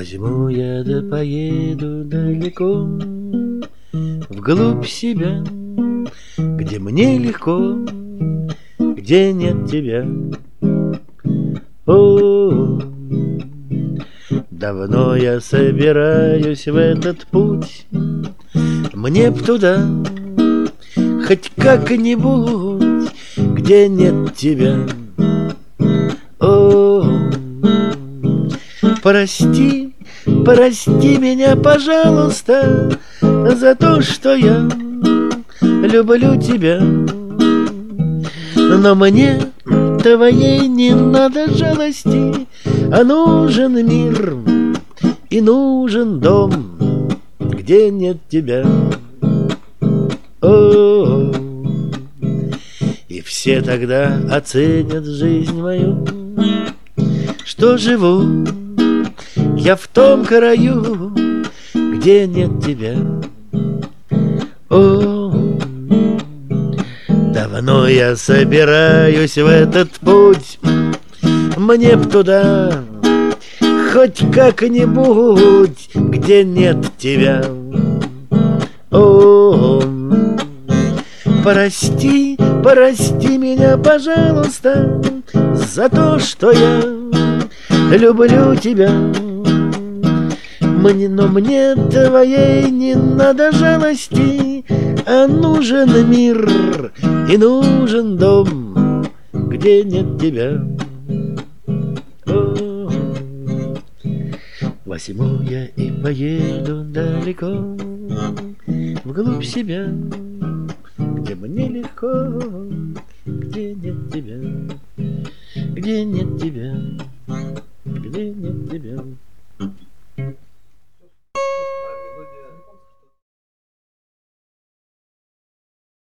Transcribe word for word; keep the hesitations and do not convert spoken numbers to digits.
Возьму я да поеду далеко, вглубь себя, где мне легко, где нет тебя. О, давно я собираюсь в этот путь, мне б туда, хоть как-нибудь, где нет тебя. О, прости, прости меня, пожалуйста, за то, что я люблю тебя. Но мне твоей не надо жалости, а нужен мир и нужен дом, где нет тебя. О, и все тогда оценят жизнь мою, что живу я в том краю, где нет тебя. О, давно я собираюсь в этот путь, мне б туда, хоть как-нибудь, где нет тебя. О, прости, прости меня, пожалуйста, за то, что я люблю тебя. Мне, но мне твоей не надо жалости, а нужен мир и нужен дом, где нет тебя. О, возьму я и поеду далеко, вглубь себя, где мне легко, где нет тебя, где нет тебя, где нет тебя.